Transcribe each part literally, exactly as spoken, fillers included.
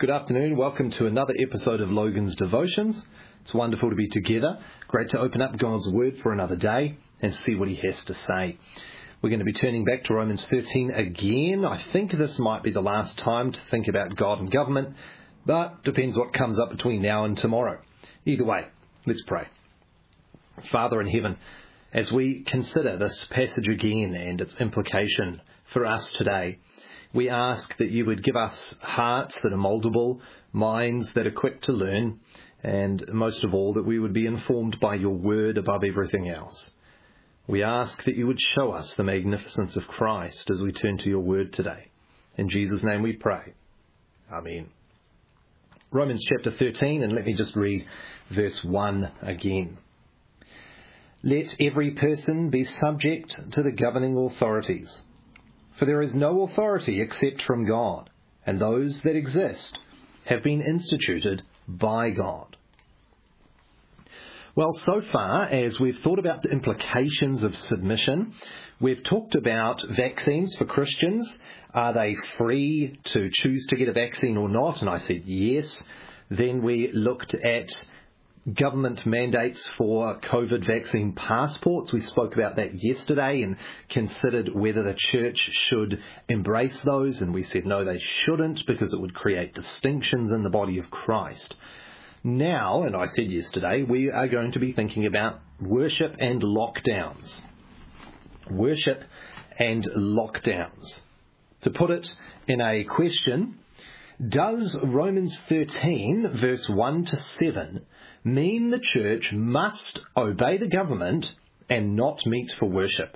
Good afternoon. Welcome to another episode of Logan's Devotions. It's wonderful to be together. Great to open up God's Word for another day and see what He has to say. We're going to be turning back to Romans thirteen again. I think this might be the last time to think about God and government, but depends what comes up between now and tomorrow. Either way, let's pray. Father in heaven, as we consider this passage again and its implication for us today, we ask that you would give us hearts that are moldable, minds that are quick to learn, and most of all, that we would be informed by your word above everything else. We ask that you would show us the magnificence of Christ as we turn to your word today. In Jesus' name we pray. Amen. Romans chapter thirteen, and let me just read verse one again. Let every person be subject to the governing authorities. For there is no authority except from God, and those that exist have been instituted by God. Well, so far as we've thought about the implications of submission, we've talked about vaccines for Christians. Are they free to choose to get a vaccine or not? And I said yes. Then we looked at government mandates for COVID vaccine passports. We spoke about that yesterday and considered whether the church should embrace those. And we said no, they shouldn't, because it would create distinctions in the body of Christ. Now, and I said yesterday, we are going to be thinking about worship and lockdowns. Worship and lockdowns. To put it in a question, does Romans thirteen, verse one to seven, mean the church must obey the government and not meet for worship?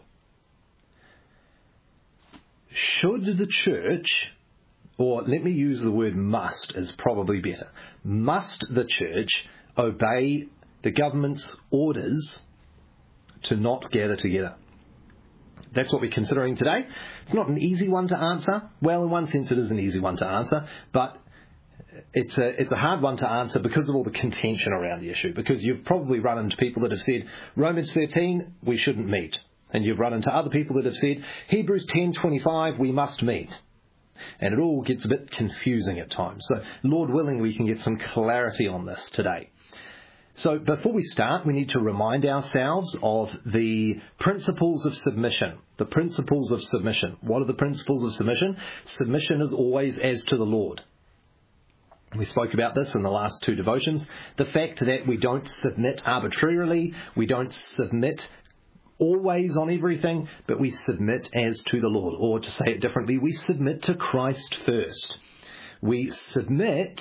Should the church, or let me use the word must is probably better, must the church obey the government's orders to not gather together? That's what we're considering today. It's not an easy one to answer. Well, in one sense it is an easy one to answer, but It's a it's a hard one to answer because of all the contention around the issue, because you've probably run into people that have said, Romans thirteen, we shouldn't meet. And you've run into other people that have said, Hebrews ten twenty-five, we must meet. And it all gets a bit confusing at times. So, Lord willing, we can get some clarity on this today. So, before we start, we need to remind ourselves of the principles of submission. The principles of submission. What are the principles of submission? Submission is always as to the Lord. We spoke about this in the last two devotions. The fact that we don't submit arbitrarily, we don't submit always on everything, but we submit as to the Lord. Or to say it differently, we submit to Christ first. We submit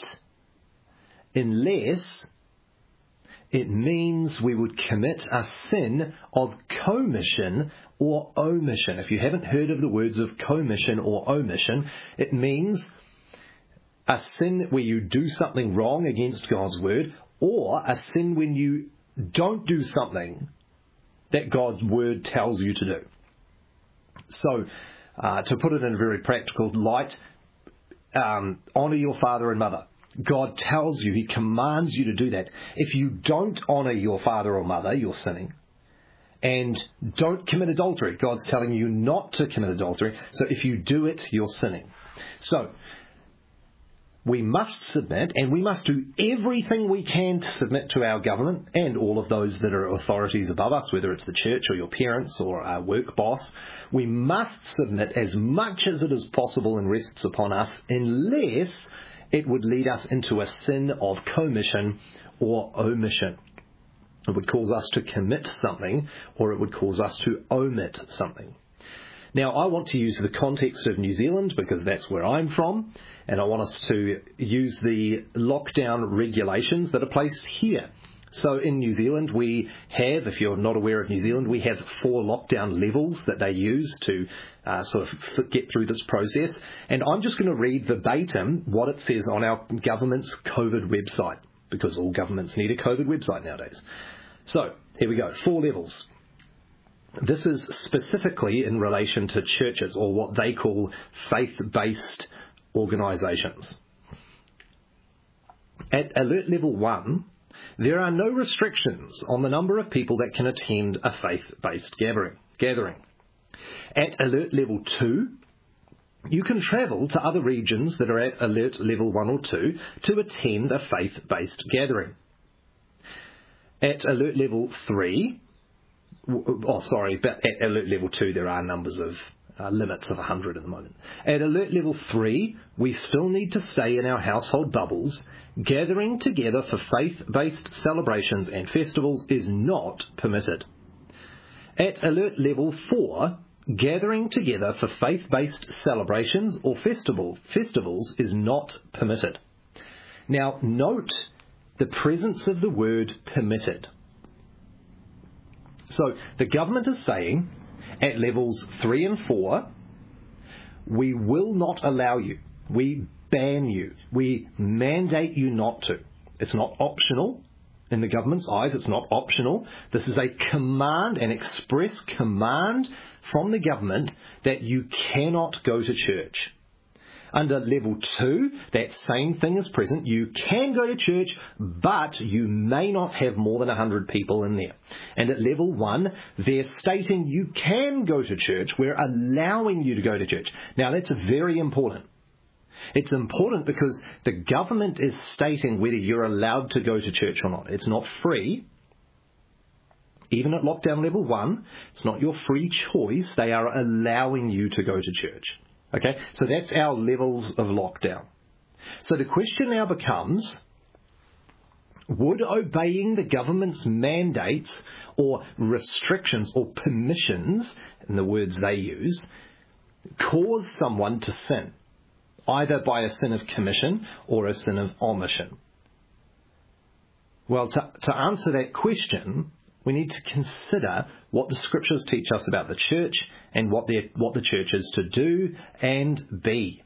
unless it means we would commit a sin of commission or omission. If you haven't heard of the words of commission or omission, it means a sin where you do something wrong against God's word, or a sin when you don't do something that God's word tells you to do. So, uh, to put it in a very practical light, um, honour your father and mother. God tells you, He commands you to do that. If you don't honour your father or mother, you're sinning. And don't commit adultery. God's telling you not to commit adultery. So if you do it, you're sinning. So, we must submit, and we must do everything we can to submit to our government and all of those that are authorities above us, whether it's the church or your parents or our work boss. We must submit as much as it is possible and rests upon us, unless it would lead us into a sin of commission or omission. It would cause us to commit something, or it would cause us to omit something. Now, I want to use the context of New Zealand because that's where I'm from, and I want us to use the lockdown regulations that are placed here. So in New Zealand, we have, if you're not aware of New Zealand, we have four lockdown levels that they use to uh, sort of get through this process. And I'm just going to read verbatim what it says on our government's COVID website, because all governments need a COVID website nowadays. So here we go, four levels. This is specifically in relation to churches, or what they call faith-based organisations. At alert level one, there are no restrictions on the number of people that can attend a faith-based gathering. gathering. At alert level two, You can travel to other regions that are at alert level one or two to attend a faith-based gathering. At alert level three, oh sorry, but at alert level two there are numbers of uh, limits of one hundred at the moment. At alert level three, we still need to stay in our household bubbles. Gathering together for faith-based celebrations and festivals is not permitted. At alert level four, gathering together for faith-based celebrations or festival, festivals is not permitted. Now, note the presence of the word permitted. So, the government is saying, at levels three and four, we will not allow you. We ban you. We mandate you not to. It's not optional. In the government's eyes, it's not optional. This is a command, an express command from the government that you cannot go to church. Under level two, that same thing is present. You can go to church, but you may not have more than one hundred people in there. And at level one, they're stating you can go to church. We're allowing you to go to church. Now, that's very important. It's important because the government is stating whether you're allowed to go to church or not. It's not free. Even at lockdown level one, it's not your free choice. They are allowing you to go to church. Okay, so that's our levels of lockdown. So the question now becomes, would obeying the government's mandates or restrictions or permissions, in the words they use, cause someone to sin, either by a sin of commission or a sin of omission? Well, to, to answer that question, we need to consider what the scriptures teach us about the church and what the, what the church is to do and be.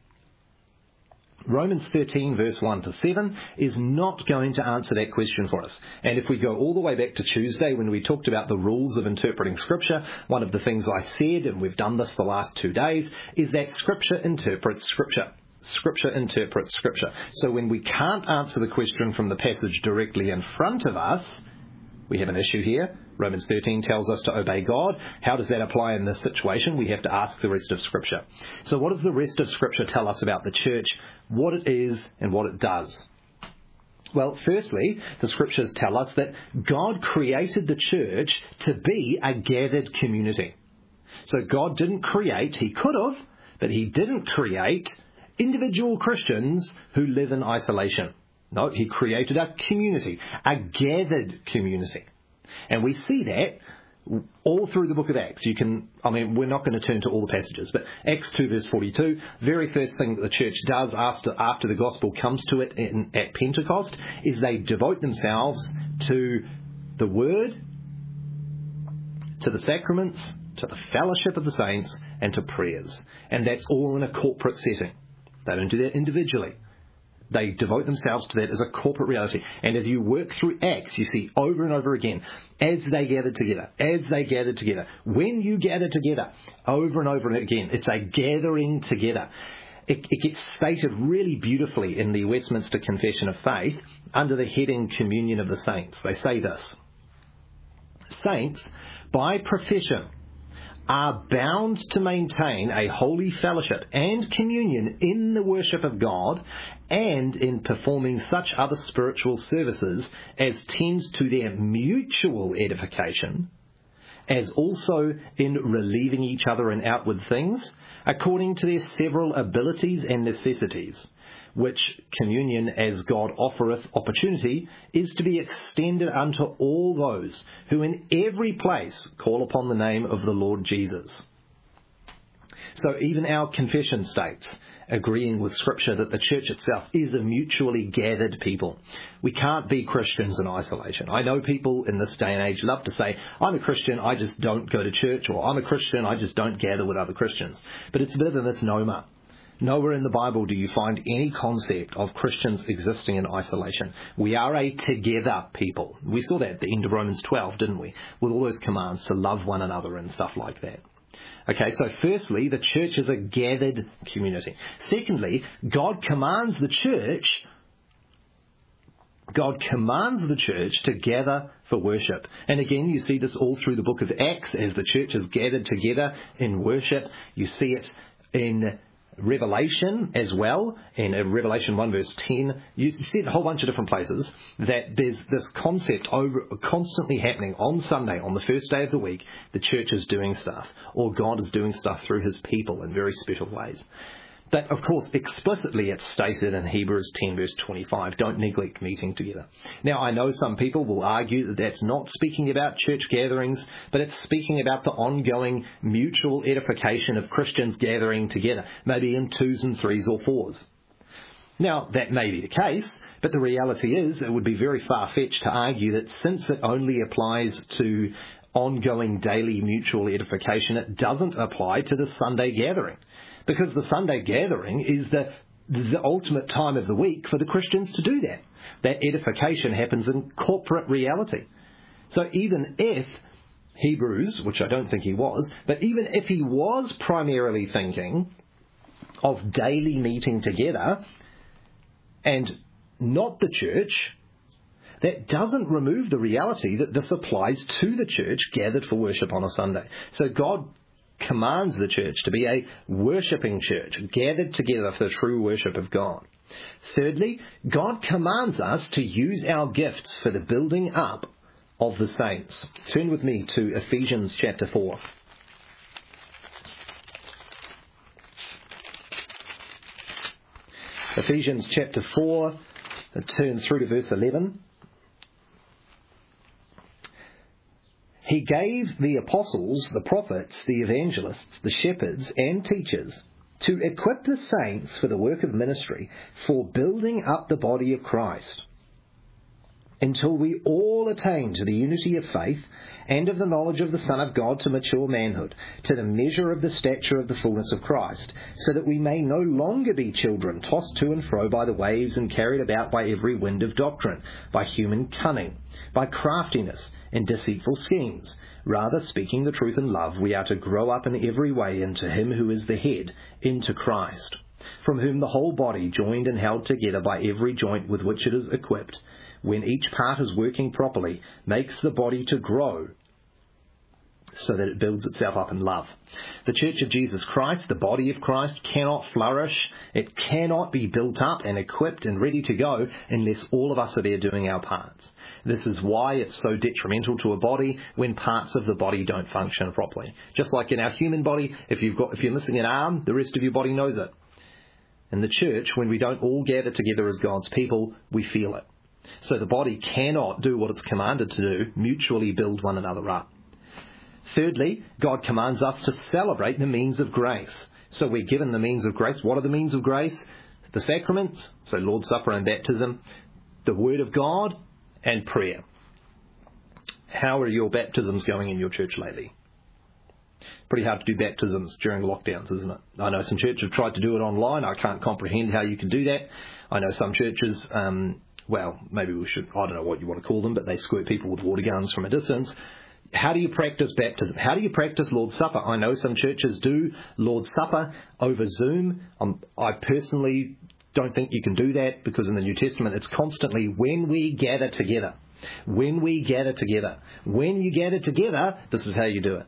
Romans thirteen, verse one to seven, is not going to answer that question for us. And if we go all the way back to Tuesday when we talked about the rules of interpreting Scripture, one of the things I said, and we've done this the last two days, is that Scripture interprets Scripture. Scripture interprets Scripture. So when we can't answer the question from the passage directly in front of us, we have an issue here. Romans thirteen tells us to obey God. How does that apply in this situation? We have to ask the rest of Scripture. So what does the rest of Scripture tell us about the church, what it is and what it does? Well, firstly, the Scriptures tell us that God created the church to be a gathered community. So God didn't create, He could have, but He didn't create individual Christians who live in isolation. No, He created a community, a gathered community. And we see that all through the book of Acts. You can, I mean, we're not going to turn to all the passages, but Acts two verse forty-two, very first thing that the church does after, after the gospel comes to it in, at Pentecost is they devote themselves to the word, to the sacraments, to the fellowship of the saints, and to prayers. And that's all in a corporate setting. They don't do that individually. They devote themselves to that as a corporate reality. And as you work through Acts, you see over and over again, as they gathered together, as they gathered together, when you gather together, over and over again, it's a gathering together. It, it gets stated really beautifully in the Westminster Confession of Faith under the heading Communion of the Saints. They say this: Saints, by profession, are bound to maintain a holy fellowship and communion in the worship of God and in performing such other spiritual services as tend to their mutual edification, as also in relieving each other in outward things, according to their several abilities and necessities, which communion, as God offereth opportunity, is to be extended unto all those who in every place call upon the name of the Lord Jesus. So even our confession states, agreeing with Scripture, that the church itself is a mutually gathered people. We can't be Christians in isolation. I know people in this day and age love to say, I'm a Christian, I just don't go to church, or I'm a Christian, I just don't gather with other Christians. But it's a bit of a misnomer. Nowhere in the Bible do you find any concept of Christians existing in isolation. We are a together people. We saw that at the end of Romans twelve, didn't we? With all those commands to love one another and stuff like that. Okay, so firstly, the church is a gathered community. Secondly, God commands the church, God commands the church to gather for worship. And again, you see this all through the book of Acts as the church is gathered together in worship. You see it in Revelation as well, and in Revelation one verse ten, you see it in a whole bunch of different places, that there's this concept over, constantly happening on Sunday, on the first day of the week, the church is doing stuff, or God is doing stuff through his people in very special ways. But, of course, explicitly it's stated in Hebrews ten verse twenty-five, don't neglect meeting together. Now, I know some people will argue that that's not speaking about church gatherings, but it's speaking about the ongoing mutual edification of Christians gathering together, maybe in twos and threes or fours. Now, that may be the case, but the reality is it would be very far-fetched to argue that since it only applies to ongoing daily mutual edification, it doesn't apply to the Sunday gathering. Because the Sunday gathering is the, the ultimate time of the week for the Christians to do that. That edification happens in corporate reality. So even if Hebrews, which I don't think he was, but even if he was primarily thinking of daily meeting together and not the church, that doesn't remove the reality that this applies to the church gathered for worship on a Sunday. So God commands the church to be a worshipping church, gathered together for the true worship of God. Thirdly, God commands us to use our gifts for the building up of the saints. Turn with me to Ephesians chapter four. Ephesians chapter four, turn through to verse eleven. He gave the apostles, the prophets, the evangelists, the shepherds, and teachers to equip the saints for the work of ministry, for building up the body of Christ, until we all attain to the unity of faith and of the knowledge of the Son of God, to mature manhood, to the measure of the stature of the fullness of Christ, so that we may no longer be children, tossed to and fro by the waves and carried about by every wind of doctrine, by human cunning, by craftiness and deceitful schemes. Rather, speaking the truth in love, we are to grow up in every way into him who is the head, into Christ, from whom the whole body, joined and held together by every joint with which it is equipped, when each part is working properly, makes the body to grow so that it builds itself up in love. The Church of Jesus Christ, the body of Christ, cannot flourish. It cannot be built up and equipped and ready to go unless all of us are there doing our parts. This is why it's so detrimental to a body when parts of the body don't function properly. Just like in our human body, if you've got, if you're missing an arm, the rest of your body knows it. In the church, when we don't all gather together as God's people, we feel it. So the body cannot do what it's commanded to do, mutually build one another up. Thirdly, God commands us to celebrate the means of grace. So we're given the means of grace. What are the means of grace? The sacraments, so Lord's Supper and baptism, the Word of God, and prayer. How are your baptisms going in your church lately? Pretty hard to do baptisms during lockdowns, isn't it? I know some churches have tried to do it online. I can't comprehend how you can do that. I know some churches, um, well, maybe we should, I don't know what you want to call them, but they squirt people with water guns from a distance. How do you practice baptism? How do you practice Lord's Supper? I know some churches do Lord's Supper over Zoom. Um, I personally don't think you can do that because in the New Testament it's constantly when we gather together. When we gather together. When you gather together, this is how you do it.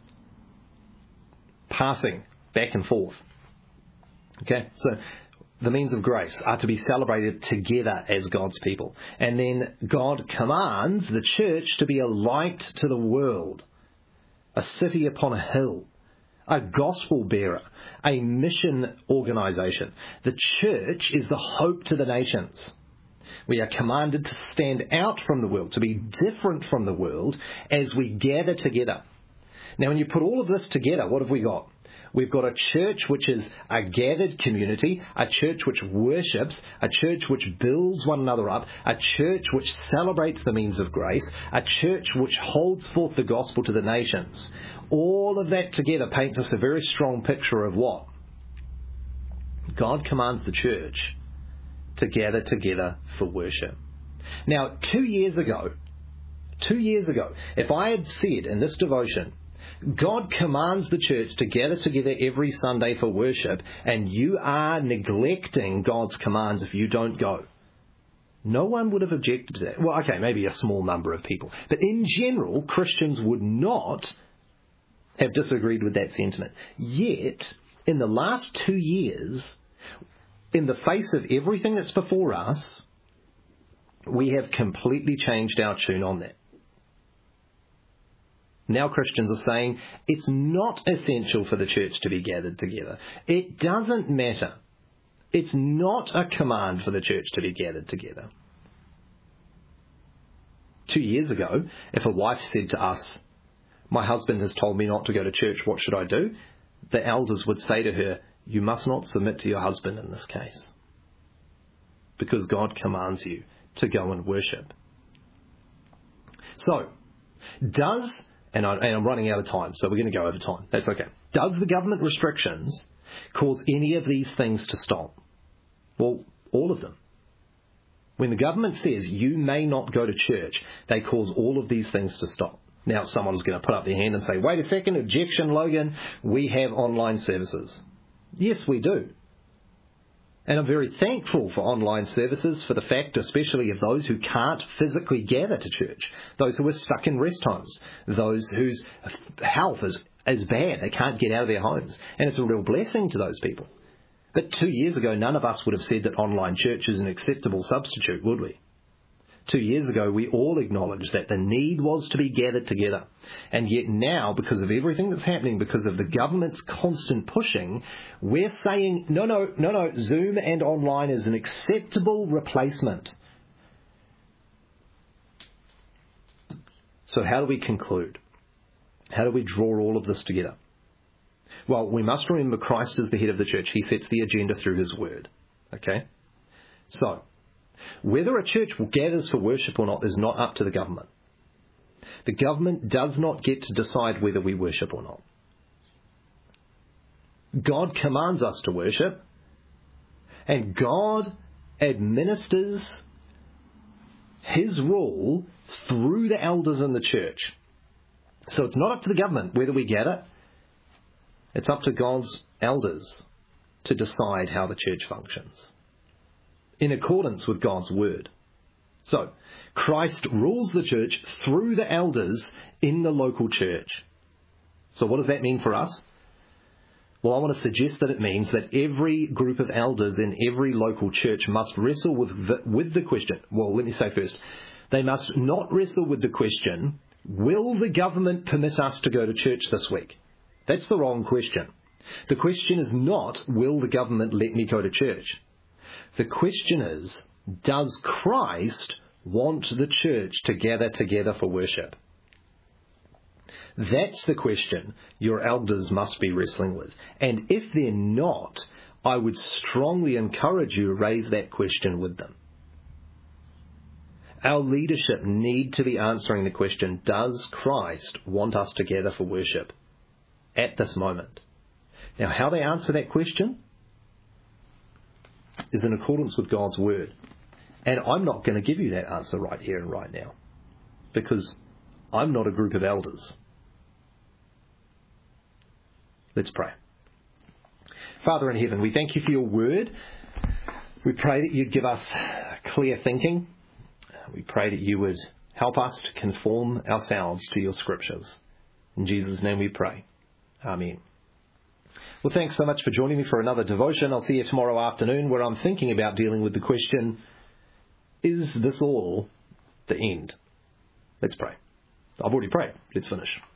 Passing back and forth. Okay, so the means of grace are to be celebrated together as God's people. And then God commands the church to be a light to the world, a city upon a hill, a gospel bearer, a mission organisation. The church is the hope to the nations. We are commanded to stand out from the world, to be different from the world as we gather together. Now, when you put all of this together, what have we got? We've got a church which is a gathered community, a church which worships, a church which builds one another up, a church which celebrates the means of grace, a church which holds forth the gospel to the nations. All of that together paints us a very strong picture of what? God commands the church to gather together for worship. Now, two years ago, two years ago, if I had said in this devotion, God commands the church to gather together every Sunday for worship, and you are neglecting God's commands if you don't go, no one would have objected to that. Well, okay, maybe a small number of people. But in general, Christians would not have disagreed with that sentiment. Yet, in the last two years, In the face of everything that's before us, we have completely changed our tune on that. Now Christians are saying it's not essential for the church to be gathered together. It doesn't matter. It's not a command for the church to be gathered together. Two years ago, if a wife said to us, "My husband has told me not to go to church, what should I do?" the elders would say to her, "You must not submit to your husband in this case, because God commands you to go and worship." So, does, and, I, and I'm running out of time, so we're going to go over time. That's okay. Does the government restrictions cause any of these things to stop? Well, all of them. When the government says you may not go to church, they cause all of these things to stop. Now, someone's going to put up their hand and say, "Wait a second, objection, Logan, we have online services." Yes, we do. And I'm very thankful for online services for the fact, especially of those who can't physically gather to church, those who are stuck in rest homes, those whose health is, is bad, they can't get out of their homes. And it's a real blessing to those people. But two years ago, none of us would have said that online church is an acceptable substitute, would we? Two years ago, we all acknowledged that the need was to be gathered together. And yet now, because of everything that's happening, because of the government's constant pushing, we're saying, no, no, no, no, Zoom and online is an acceptable replacement. So how do we conclude? How do we draw all of this together? Well, we must remember Christ is the head of the church. He sets the agenda through his word. Okay? So, whether a church gathers for worship or not is not up to the government. The government does not get to decide whether we worship or not. God commands us to worship, and God administers his rule through the elders in the church. So it's not up to the government whether we gather. It's up to God's elders to decide how the church functions, in accordance with God's word. So, Christ rules the church through the elders in the local church. So what does that mean for us? Well, I want to suggest that it means that every group of elders in every local church must wrestle with the, with the question. Well, let me say first, they must not wrestle with the question, will the government permit us to go to church this week? That's the wrong question. The question is not, will the government let me go to church? The question is, does Christ want the church to gather together for worship? That's the question your elders must be wrestling with. And if they're not, I would strongly encourage you to raise that question with them. Our leadership need to be answering the question, does Christ want us to gather for worship at this moment? Now, how they answer that question is in accordance with God's word. And I'm not going to give you that answer right here and right now, because I'm not a group of elders. Let's pray. Father in heaven, we thank you for your word. We pray that you'd give us clear thinking. We pray that you would help us to conform ourselves to your scriptures. In Jesus' name we pray. Amen. Well, thanks so much for joining me for another devotion. I'll see you tomorrow afternoon, where I'm thinking about dealing with the question, is this all the end? Let's pray. I've already prayed. Let's finish.